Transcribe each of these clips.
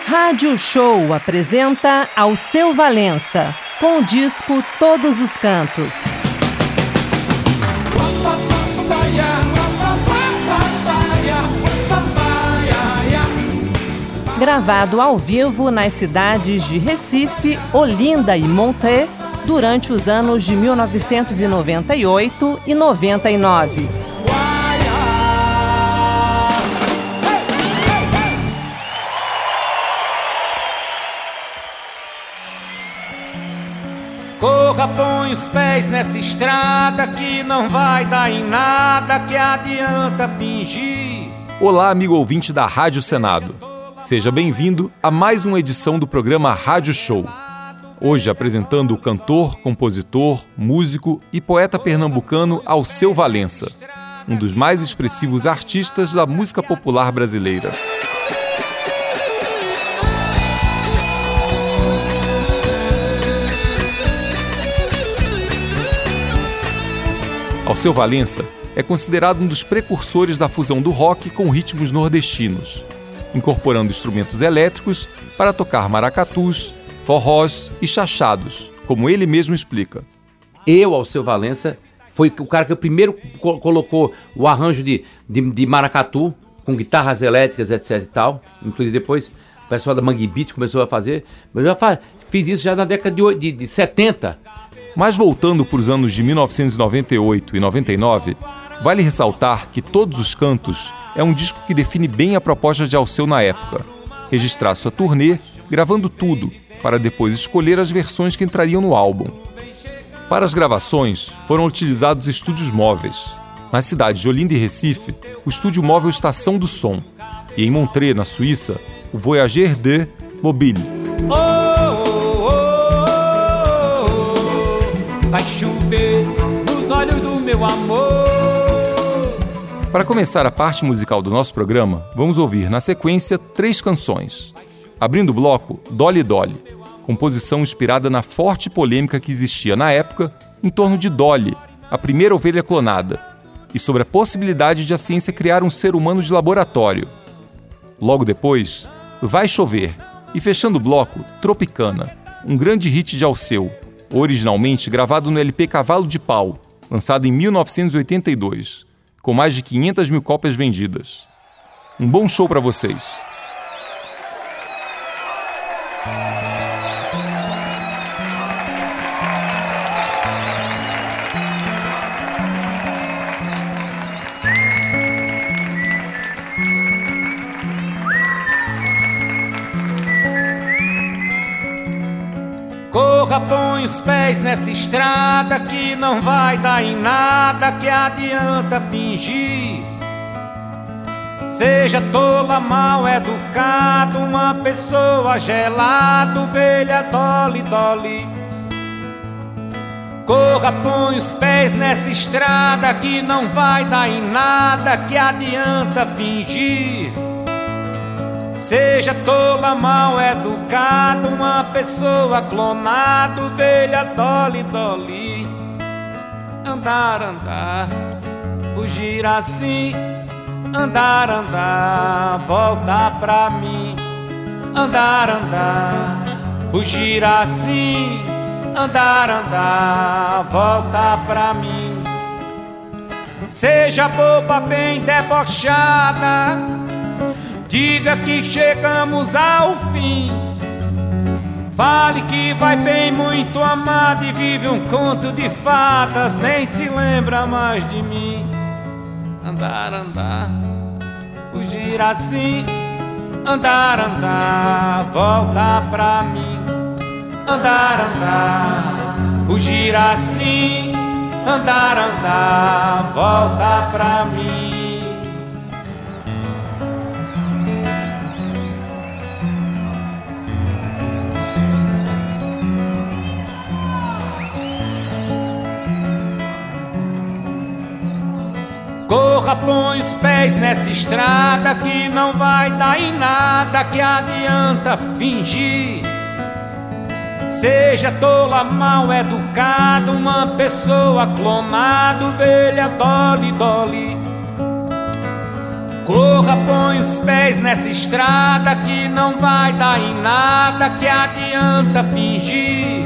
Rádio Show apresenta Alceu Valença, com o disco Todos os Cantos. Gravado ao vivo nas cidades de Recife, Olinda e Montreux, durante os anos de 1998 e 99. Corra, põe os pés nessa estrada que não vai dar em nada, que adianta fingir. Olá, amigo ouvinte da Rádio Senado. Seja bem-vindo a mais uma edição do programa Rádio Show. Hoje apresentando o cantor, compositor, músico e poeta pernambucano Alceu Valença, um dos mais expressivos artistas da música popular brasileira. Alceu Valença é considerado um dos precursores da fusão do rock com ritmos nordestinos, incorporando instrumentos elétricos para tocar maracatus, forrós e chachados, como ele mesmo explica. Alceu Valença, foi o cara que primeiro colocou o arranjo de maracatu, com guitarras elétricas, etc e tal. Inclusive depois o pessoal da Mangue Beat começou a fazer. Mas eu fiz isso já na década de 70. Mas voltando para os anos de 1998 e 99, vale ressaltar que Todos os Cantos é um disco que define bem a proposta de Alceu na época. Registrar sua turnê, gravando tudo, para depois escolher as versões que entrariam no álbum. Para as gravações, foram utilizados estúdios móveis. Nas cidades de Olinda e Recife, o estúdio móvel Estação do Som. E em Montreux, na Suíça, o Voyager de Mobile. Vai chover nos olhos do meu amor. Para começar a parte musical do nosso programa, vamos ouvir na sequência 3 canções. Abrindo o bloco, Dolly Dolly, composição inspirada na forte polêmica que existia na época em torno de Dolly, a primeira ovelha clonada, e sobre a possibilidade de a ciência criar um ser humano de laboratório. Logo depois, Vai Chover, e fechando o bloco, Tropicana, um grande hit de Alceu, originalmente gravado no LP Cavalo de Pau, lançado em 1982, com mais de 500 mil cópias vendidas. Um bom show para vocês! Corra, põe os pés nessa estrada que não vai dar em nada, que adianta fingir. Seja tola, mal educado, uma pessoa gelada, ovelha Dolly Dolly. Corra, põe os pés nessa estrada que não vai dar em nada, que adianta fingir. Seja tola, mal educado, uma pessoa clonada, ovelha Dolly Dolly. Andar, andar, fugir assim. Andar, andar, voltar pra mim. Andar, andar, fugir assim. Andar, andar, voltar pra mim. Seja boba, bem debochada, diga que chegamos ao fim. Fale que vai bem, muito amada, e vive um conto de fadas, nem se lembra mais de mim. Andar, andar, fugir assim. Andar, andar, voltar pra mim. Andar, andar, fugir assim. Andar, andar, voltar pra mim. Corra, põe os pés nessa estrada que não vai dar em nada, que adianta fingir. Seja tola, mal educado, uma pessoa clonada, ovelha Dolly Dolly. Corra, põe os pés nessa estrada que não vai dar em nada, que adianta fingir.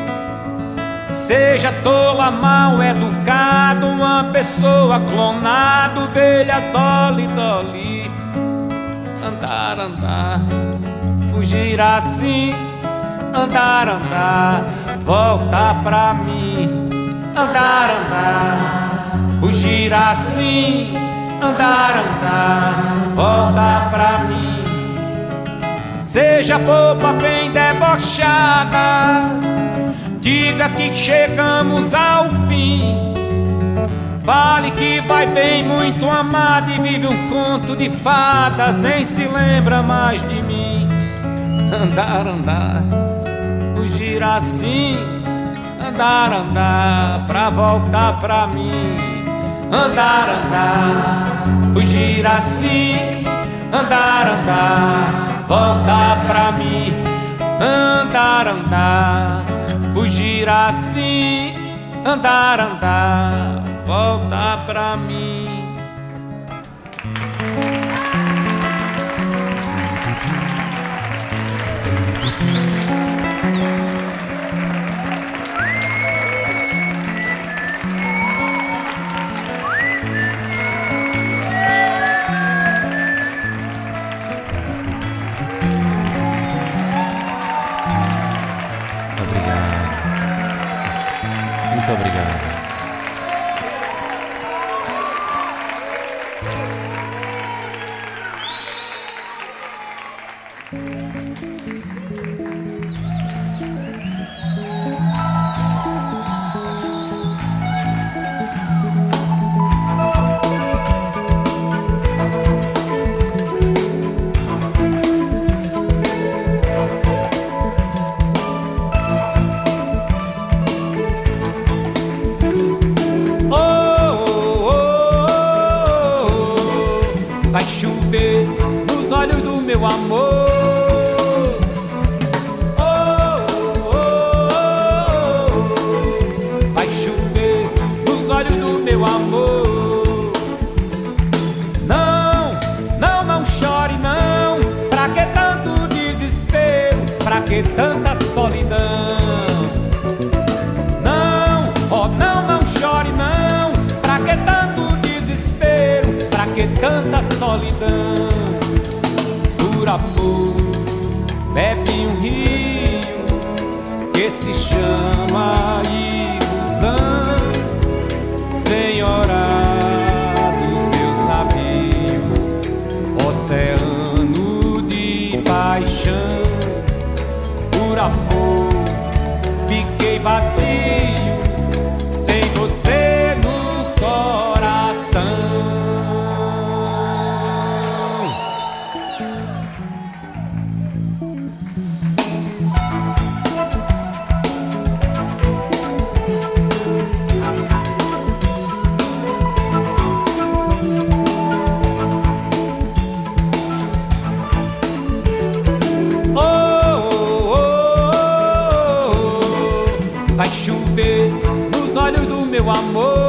Seja tola, mal educado, uma pessoa clonada, ovelha Dolly, Dolly. Andar, andar, fugir assim. Andar, andar, voltar pra mim. Andar, andar, fugir assim. Andar, andar, voltar pra mim. Seja boba, bem debochada, diga que chegamos ao fim. Fale que vai bem, muito amada, e vive um conto de fadas, nem se lembra mais de mim. Andar, andar, fugir assim. Andar, andar, pra voltar pra mim. Andar, andar, fugir assim. Andar, andar, voltar pra mim. Andar, andar, fugir assim. Andar, andar, voltar pra mim. Muito obrigado. Vai chover nos olhos do meu amor. Vai chover nos olhos do meu amor. Não, não, não chore não. Pra que tanto desespero? Pra que tanta solidão? Não, oh não, não chore não. Pra que tanto desespero? Pra que tanta solidão? Por amor, bebe um rio que se chama ilusão. Senhora dos meus navios, oceano de paixão. Por amor, fiquei vazio, sem você no coração. Vai chover nos olhos do meu amor.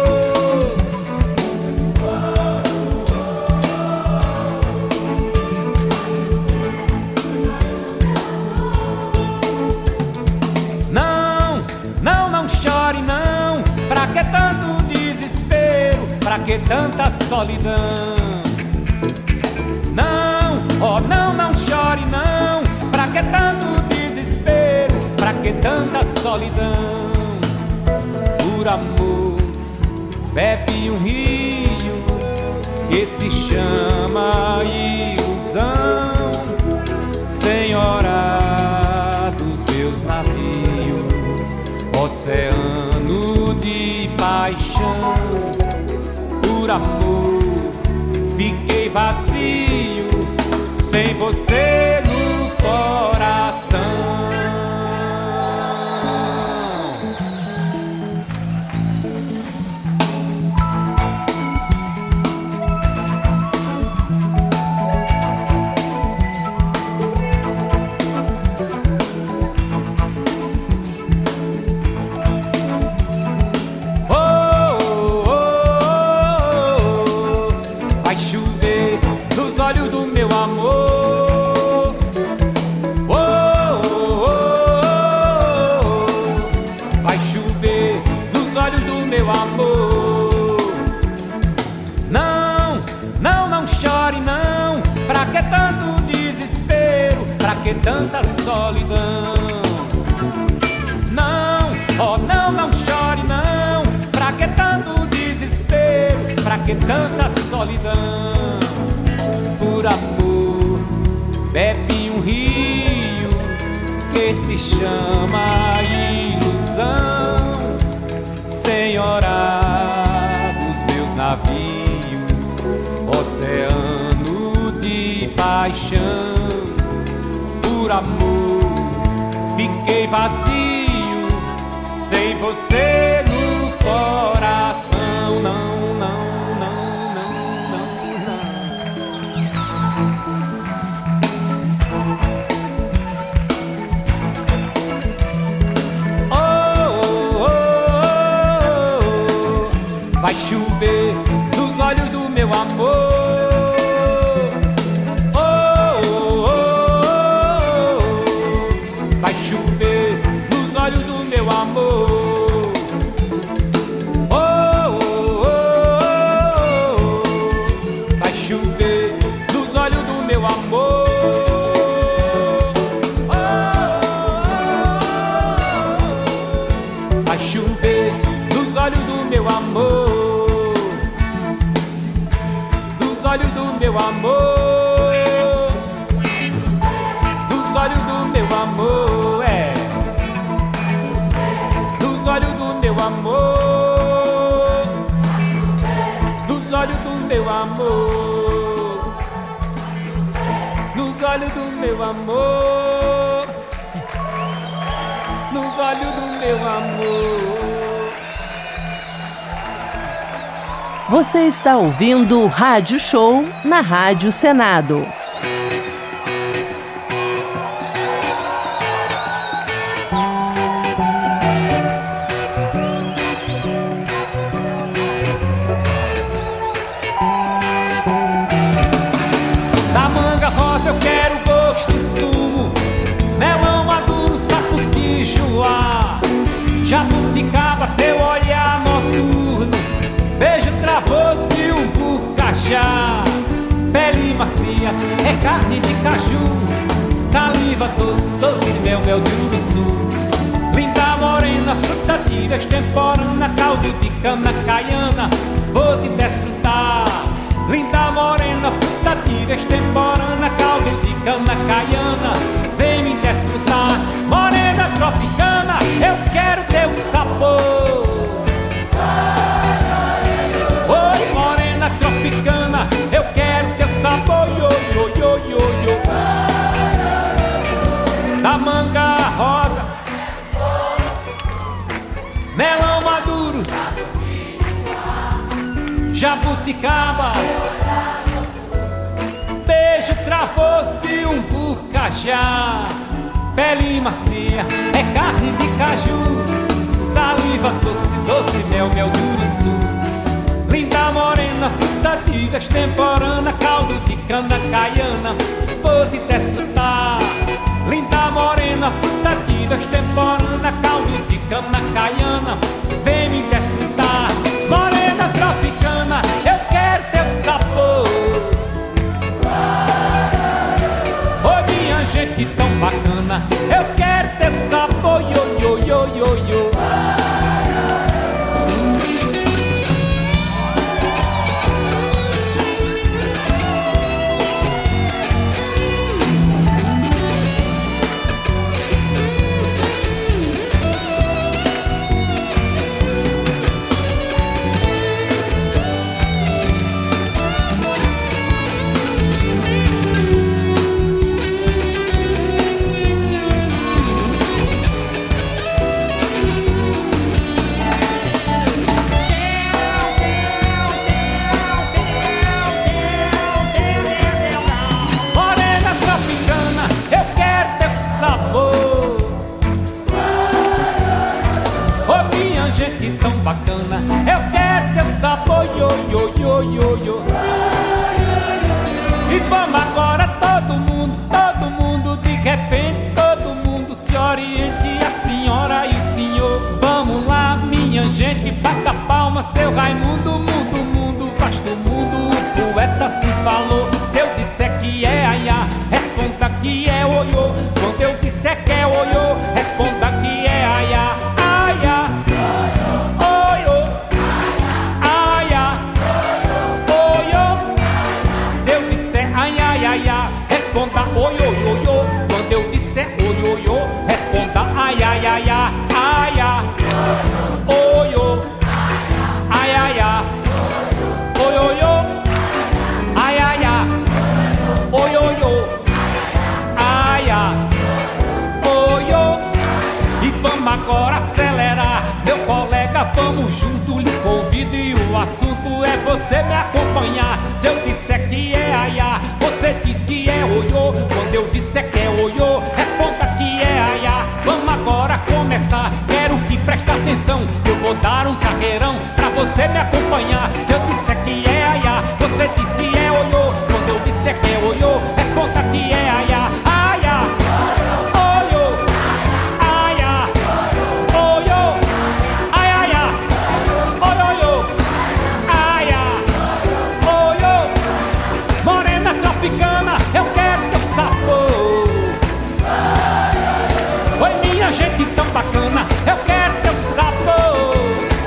Não, não, não chore não. Pra que tanto desespero? Pra que tanta solidão? Não, oh não, não chore não. Pra que tanto desespero? Pra que tanta solidão? Por amor, bebe um rio que se chama ilusão. Senhora dos meus navios, oceano de paixão. Por amor, fiquei vazio, sem você no coração. Vai chover que tanta solidão? Não, oh não, não chore não. Pra que tanto desespero? Pra que tanta solidão? Por amor, bebe um rio que se chama ilusão. Senhora dos meus navios, oceano de paixão. Por amor, fiquei vazio, sem você no coração. Não, não, não, não, não, não. Oh, oh, oh, oh. Vai chover nos olhos do meu amor. Meu amor, nos olhos do meu amor, é, nos olhos do meu amor, nos olhos do meu amor, nos olhos do meu amor, nos olhos do meu amor. Você está ouvindo o Rádio Show na Rádio Senado. Da manga rosa eu quero gosto e sumo, melão maduro, saputi, joá, jabuticaba, teu olhar noturno, beijo travoso de um bucajá, pele macia, é carne de caju, saliva doce, doce mel, mel de uruçu. Linda morena, fruta de extemporânea, caldo de cana caiana, vou te desfrutar. Linda morena, fruta de extemporânea, caldo de cana caiana, vem me desfrutar. Morena tropicana, eu quero teu sabor. Oi, morena tropicana, eu quero teu sabor, yo, yo, yo, yo, yo. Da manga rosa, melão maduro, jabuticaba, beijo travoso de um bucajá, pele macia, é carne de caju, saliva doce, doce, mel, mel de uruçu. Linda morena, fruta de extemporânea, caldo de cana caiana, vou te desfrutar. Linda morena, fruta de extemporânea, caldo de cana caiana, vem me desfrutar. Morena tropicana, eu quero teu sabor. Oi, minha gente tão bacana, eu quero teu sabor, yo, yo, yo, yo, yo. Bacana, eu quero teu sabor, yo, yo, yo, yo, yo. E vamos agora todo mundo, de repente todo mundo se oriente, a senhora e o senhor. Vamos lá, minha gente, bata palma, seu Raimundo, mundo, mundo, vasto mundo, o poeta se falou. Se eu disser que é aiá, responda que é oiô. vamos junto, lhe convido e o assunto é você me acompanhar. Se eu disser que é aiá, você diz que é oiô. Quando eu disser que é oiô, responda que é aiá. Vamos agora começar, quero que preste atenção. Eu vou dar um carreirão pra você me acompanhar. Se eu disser que é aiá, você diz que é oiô. Quando eu disser que é oiô, responda que é aiá. Aiá, oiô, aiá, oiô, aiá, oiô, aiá, oiô. Morena tropicana, eu quero teu sabor. Oi, minha gente tão bacana, eu quero teu sabor.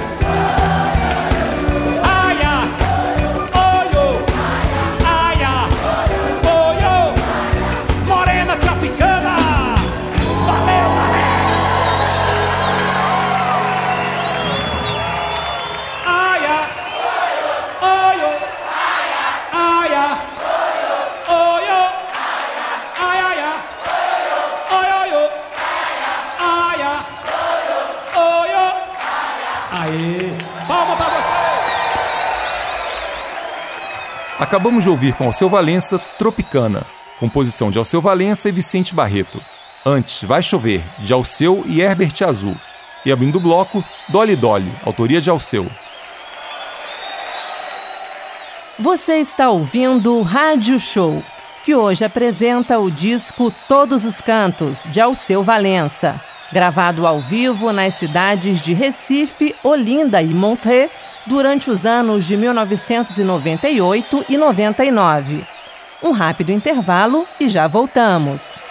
Aiá, oiô, aiá, oiô. Morena tropicana. Valeu, aiá, oiô, aiá, oiô, aiá, oiô, aiá, oiô. Aê, palma pra você. Acabamos de ouvir com Alceu Valença Tropicana, composição de Alceu Valença e Vicente Barreto. Antes, Vai Chover, de Alceu e Herbert Azul. E abrindo o bloco, Dolly Dolly, autoria de Alceu. Você está ouvindo o Rádio Show, que hoje apresenta o disco Todos os Cantos, de Alceu Valença, gravado ao vivo nas cidades de Recife, Olinda e Montreux, durante os anos de 1998 e 99. Um rápido intervalo e já voltamos.